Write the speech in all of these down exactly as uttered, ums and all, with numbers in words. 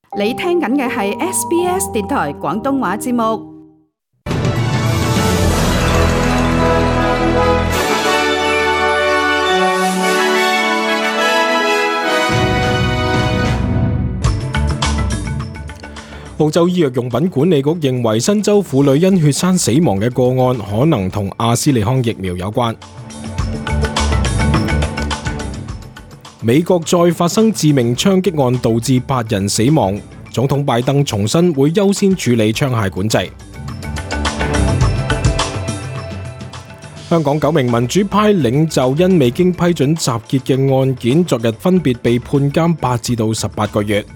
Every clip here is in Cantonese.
你聽緊嘅係 S B S 電台廣東話節目。 澳洲醫藥用品管理局認為新州婦女因血栓死亡嘅個案可能同阿斯利康疫苗有關。美國再發生致命槍擊案，導致八人死亡。總統拜登重申會優先處理槍械管制。香港九名民主派領袖因未經批准集結嘅案件，昨日分別被判監八至到十八個月。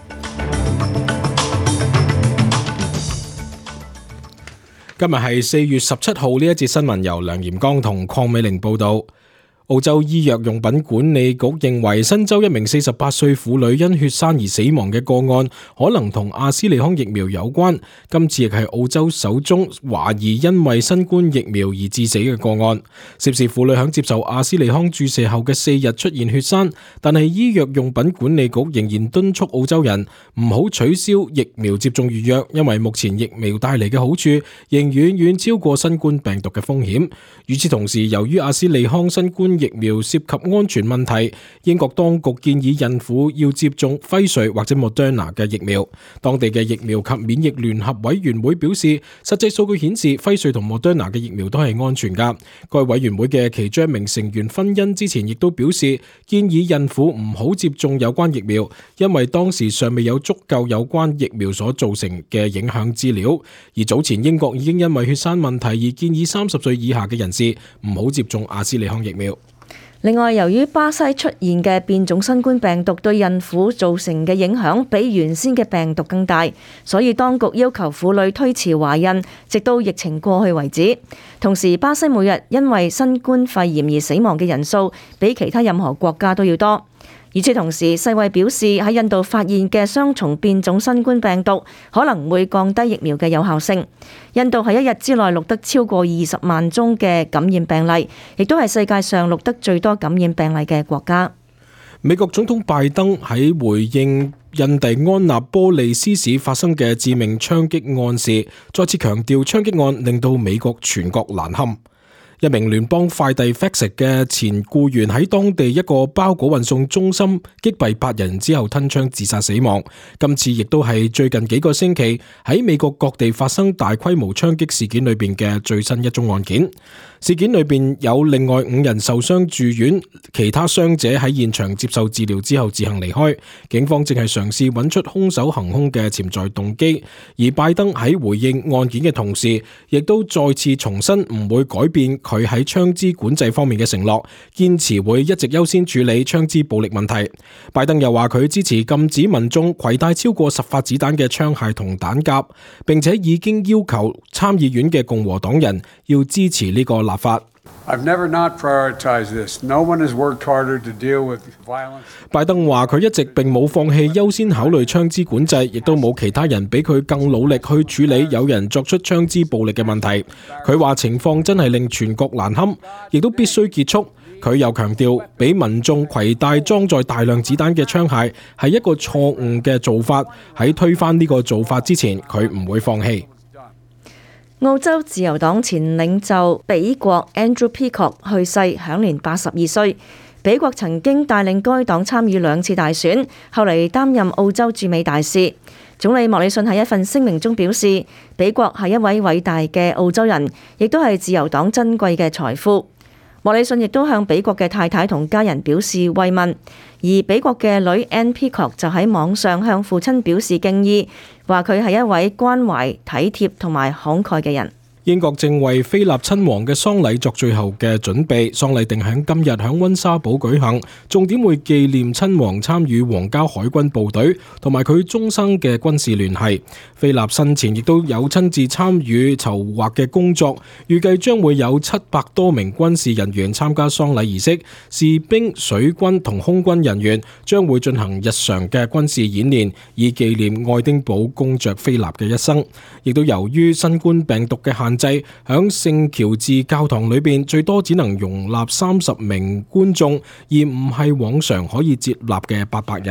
今日係四月十七號，呢一節新聞由梁炎剛同鄺美玲報道。澳洲醫藥用品管理局認為新州一名四十八歲婦女因血栓而死亡嘅個案可能同阿斯利康疫苗有關。今次亦係澳洲首宗懷疑因為新冠疫苗而致死嘅個案。涉事婦女響接受阿斯利康注射後嘅四日出現血栓，但係醫藥用品管理局仍然敦促澳洲人唔好取消疫苗接種預約，因為目前疫苗帶嚟嘅好處仍遠遠超過新冠病毒嘅風險。與此同時，由於阿斯利康新冠疫苗涉及安全問題，英國當局建議孕婦要接種輝瑞或者 Moderna 嘅疫苗。當地嘅疫苗及免疫聯合委員會表示，實際數據顯示輝瑞同 Moderna 嘅疫苗都係安全㗎。該委員會嘅其中一名成員婚姻之前亦都表示，建議孕婦唔好接種有關疫苗，因為當時尚未有足夠有關疫苗所造成嘅影響資料。而早前英國已經因為血栓問題而建議三十歲以下嘅人士唔好接種阿斯利康疫苗。 另外，由於巴西出現嘅變種新冠病毒對孕婦造成嘅影響比原先嘅病毒更大，所以當局要求婦女推遲懷孕，直到疫情過去為止。同時，巴西每日因為新冠肺炎而死亡嘅人數比其他任何國家都要多。與此同時，世衛表示喺印度發現嘅雙重變種新冠病毒可能會降低疫苗嘅有效性。印度喺一日之內錄得超過二十萬宗嘅感染病例，亦都係世界上錄得最多感染病例嘅國家。 美國總統拜登喺回應印第安納波利斯市發生嘅致命槍擊案時，再次強調槍擊案令到美國全國難堪。一名聯邦快遞 FedEx 嘅前僱員喺當地一個包裹運送中心擊斃八人之後吞槍自殺死亡。今次亦都係最近幾個星期喺美國各地發生大規模槍擊事件裏邊嘅最新一宗案件。事件裏邊有另外五人受傷住院，其他傷者喺現場接受治療之後自行離開。警方正係嘗試揾出兇手行兇嘅潛在動機。而拜登喺回應案件嘅同時，亦都再次重申唔會改變佢喺槍支管制方面嘅承諾，堅持會一直優先處理槍支暴力問題。拜登又話佢支持禁止民眾攜帶超過十發子彈嘅槍械同彈夾，並且已經要求參議院嘅共和黨人要支持呢個立法。 I've never not prioritized this. No one has worked harder to deal with violence. 拜登話佢一直並冇放棄優先考慮槍支管制，亦都冇其他人比佢更努力去處理有人作出槍支暴力嘅問題。佢話情況真係令全國難堪，亦都必須結束。佢又強調，俾民眾攜帶裝載大量子彈嘅槍械係一個錯誤嘅做法。喺推翻呢個做法之前，佢唔會放棄。 澳洲自由黨前領袖比國 Andrew Peacock 去世，享年八十二歲。比國曾經帶領該黨參與兩次大選，後嚟擔任澳洲駐美大使。總理莫里遜喺一份聲明中表示，比國係一位偉大嘅澳洲人，亦都係自由黨珍貴嘅財富。莫里遜亦都向比國嘅太太同家人表示慰問，而比國嘅女 Anne Peacock 就喺網上向父親表示敬意，話佢係一位關懷、體貼同埋慷慨嘅人。 英國正為菲臘親王嘅喪禮作最後嘅準備，喪禮定喺今日喺溫莎堡舉行，重點會紀念親王參與皇家海軍部隊同埋佢終生嘅軍事聯繫。菲臘生前亦都有親自參與籌劃嘅工作，預計將會有七百多名軍事人員參加喪禮儀式，士兵、水軍同空軍人員將會進行日常嘅軍事演練，以紀念愛丁堡公爵菲臘嘅一生。亦都由於新冠病毒嘅限制，響聖喬治教堂裏邊最多只能容納三十名觀眾，而唔係往常可以接納嘅八百人。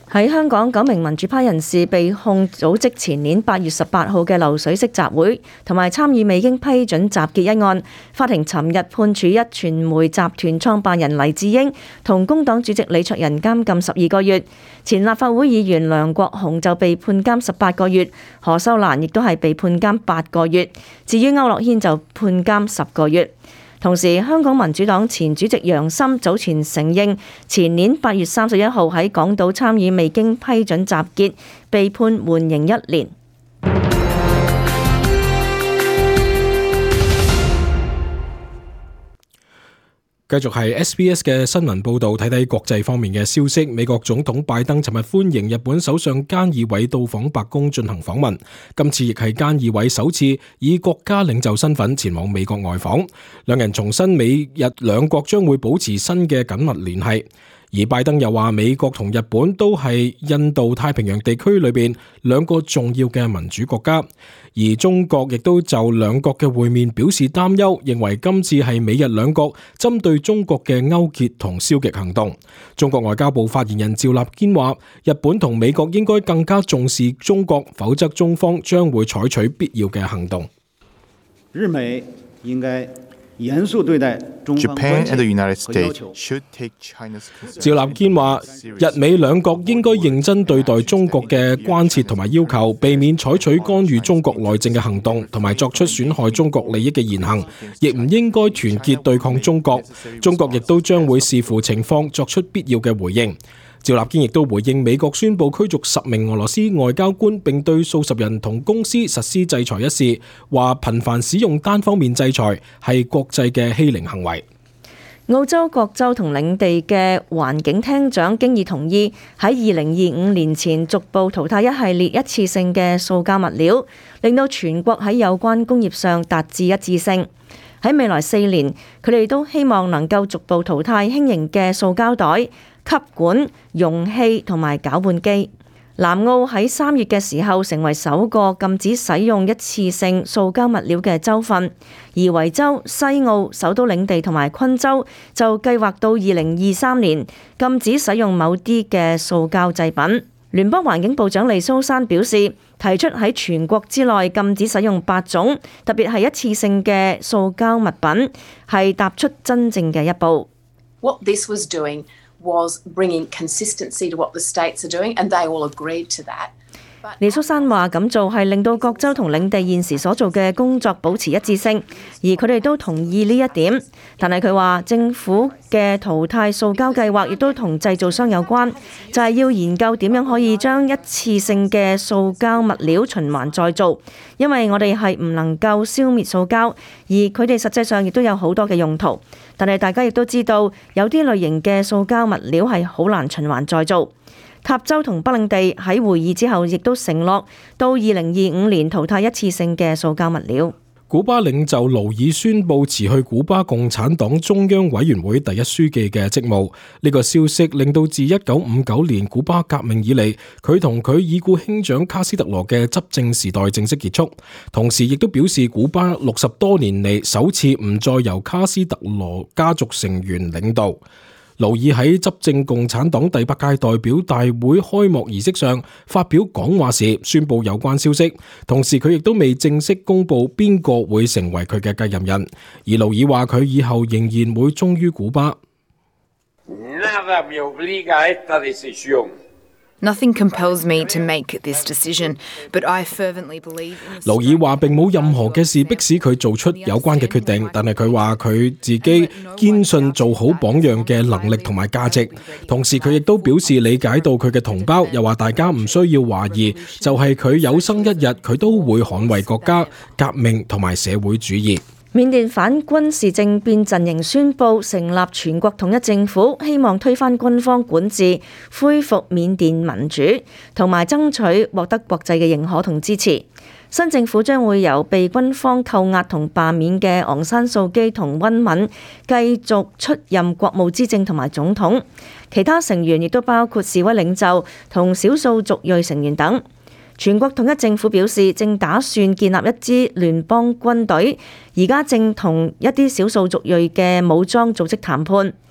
喺香港，九名民主派人士被控組織前年八月十八號嘅流水式集會，同埋參與未經批准集結一案。法庭尋日判處一傳媒集團創辦人黎智英同工黨主席李卓人監禁十二個月。前立法會議員梁國雄就被判監十八個月，何秀蘭亦都係被判監八個月。至於區諾軒就判監十個月。同時，香港民主黨前主席楊森早前承認，前年八月三十一號喺港島參與未經批准集結，被判緩刑一年。 繼續係 S B S 嘅新聞報導，睇睇國際方面嘅消息。美國總統拜登尋日歡迎日本首相菅義偉到訪白宮進行訪問，今次亦係菅義偉首次以國家領袖身份前往美國外訪。兩人重申美日兩國將會保持新嘅緊密聯繫。而拜登又話，美國同日本都係印度太平洋地區裏邊兩個重要嘅民主國家，而中國亦都就兩國嘅會面表示擔憂，認為今次係美日兩國針對中國嘅勾結同消極行動。中國外交部發言人趙立堅話，日本同美國應該更加重視中國，否則中方將會採取必要嘅行動。 日美應該嚴肅對待中方關切和要求。 趙立堅話，日美兩國應該認真對待中國嘅關切同埋要求，避免採取干預中國內政嘅行動，同埋作出損害中國利益嘅言行，亦唔應該團結對抗中國。中國亦都將會視乎情況作出必要嘅回應。趙立堅亦都回應美國宣布驅逐十名俄羅斯外交官並對數十人同公司實施制裁一事，話頻繁使用單方面制裁係國際嘅欺凌行為。 澳洲各州同領地嘅環境廳長經已同意喺二零二五年前逐步淘汰一系列一次性嘅塑膠物料，令到全國喺有關工業上達至一致性。喺未來四年，佢哋都希望能夠逐步淘汰輕型嘅塑膠袋、吸管、容器同埋攪拌機。南澳喺三月嘅時候成為首個禁止使用一次性塑膠物料嘅州份，而維州、西澳、首都領地同埋昆州就計劃到二零二三年禁止使用某啲嘅塑膠製品。聯邦環境部長利蘇珊表示，提出喺全國之內禁止使用八種，特別係一次性嘅塑膠物品，係踏出真正嘅一步。 What this was doing was bringing consistency to what the states are doing, and they all agreed to that. 李淑珊話咁做係令到各州同領地現時所做嘅工作保持一致性，而佢哋都同意呢一點。但係佢話政府嘅淘汰塑膠計劃亦都同製造商有關，就係要研究點樣可以將一次性嘅塑膠物料循環再造，因為我哋係唔能夠消滅塑膠，而佢哋實際上亦都有好多嘅用途。但係大家亦都知道，有啲類型嘅塑膠物料係好難循環再造。塔州同北領地喺會議之後亦都承諾到二零二五年淘汰一次性嘅塑膠物料。 古巴領袖勞爾宣布辭去古巴共產黨中央委員會第一書記嘅職務。呢個消息令到自一九五九年古巴革命以嚟，佢同佢已故兄長卡斯特羅嘅執政時代正式結束。同時亦都表示古巴六十多年嚟首次唔再由卡斯特羅家族成員領導。勞爾喺執政共產黨第八屆代表大會開幕儀式上發表講話時宣布有關消息，同時佢亦都未正式公布邊個會成為佢嘅繼任人。而勞爾話佢以後仍然會忠於古巴。 Nothing compels me to make this decision, but I fervently believe. 勞爾話並冇任何嘅事迫使佢做出有關嘅決定，但係佢話佢自己堅信做好榜樣嘅能力同埋價值。同時佢亦都表示理解到佢嘅同胞，又話大家唔需要懷疑，就係佢有生一日，佢都會捍衛國家、革命同埋社會主義。 緬甸反軍事政變陣營宣布成立全國統一政府，希望推翻軍方管治，恢復緬甸民主，同埋爭取獲得國際嘅認可同支持。新政府將會由被軍方扣押同罷免嘅昂山素基同溫敏繼續出任國務資政同埋總統，其他成員亦都包括示威領袖同少數族裔成員等。全國統一政府表示，正打算建立一支聯邦軍隊，而家正同一啲少數族裔嘅武裝組織談判。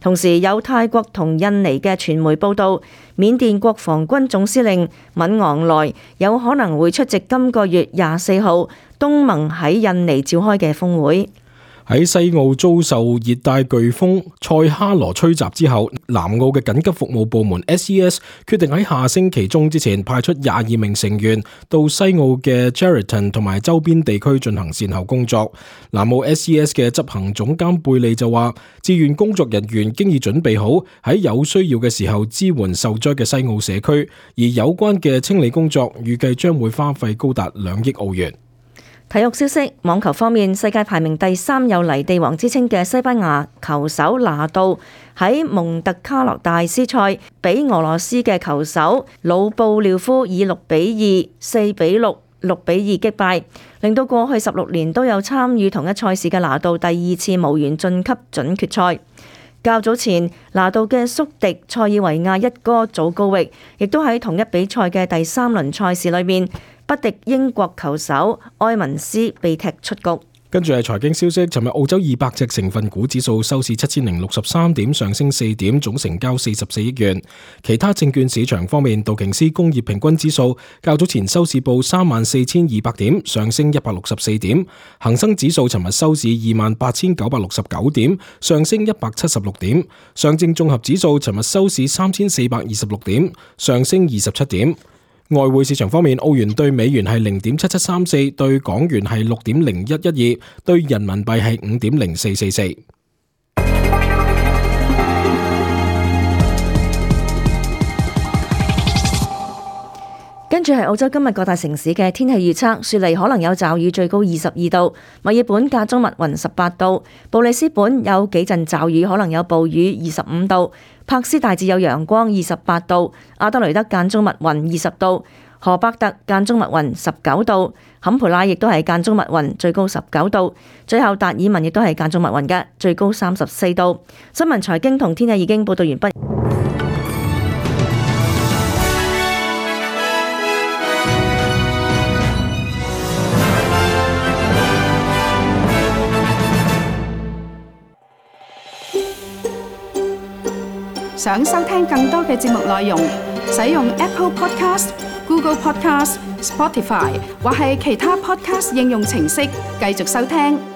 同時有泰國同印尼嘅傳媒報道，緬甸國防軍總司令敏昂萊有可能會出席今個月廿四號東盟喺印尼召開嘅峰會。 喺西澳遭受熱帶颶風塞哈羅吹襲之後，南澳嘅緊急服務部門 S E S 決定喺下星期中之前派出廿二名成員到西澳嘅 Geraldton 同埋周邊地區進行善後工作。南澳 S E S 嘅執行總監貝利就話，志願工作人員經已準備好喺有需要嘅時候支援受災嘅西澳社區，而有關嘅清理工作預計將會花費高達兩億澳元。 體育消息，網球方面，世界排名第三有泥地王之稱嘅西班牙球手拿度喺蒙特卡洛大師賽，俾俄羅斯嘅球手魯布廖夫以六比二、四比六、六比二擊敗，令到過去十六年都有參與同一賽事嘅拿度第二次無緣晉級準決賽。較早前，拿度嘅宿敵塞爾維亞一哥祖高域，亦都喺同一比賽嘅第三輪賽事裏面不敵英國球手埃文斯，被踢出局。 跟住係財經消息，尋日澳洲二百隻成分股指數收市七千零六十三點，上升四點，總成交四十四億元。其他證券市場方面，道瓊斯工業平均指數較早前收市報三萬四千二百點，上升一百六十四點。恒生指數尋日收市二萬八千九百六十九點，上升一百七十六點。上證綜合指數尋日收市三千四百二十六點，上升二十七點。外匯市場方面，澳元對美元係零點七七三四，對港元係六點零一一二，對人民幣係五點零四四四。 跟住係澳洲今日各大城市嘅天氣預測，雪梨可能有驟雨，最高二十二度；墨爾本間中密雲十八度；布里斯本有幾陣驟雨，可能有暴雨二十五度；柏斯大致有陽光二十八度；阿德雷德間中密雲二十度；荷伯特間中密雲十九度；坎培拉亦都係間中密雲，最高十九度；最後達爾文亦都係間中密雲嘅，最高三十四度。新聞財經同天氣已經報道完畢。 想收聽更多嘅節目內容，使用 Apple Podcast、Google Podcast、Spotify 或係其他 Podcast 應用程式繼續收聽。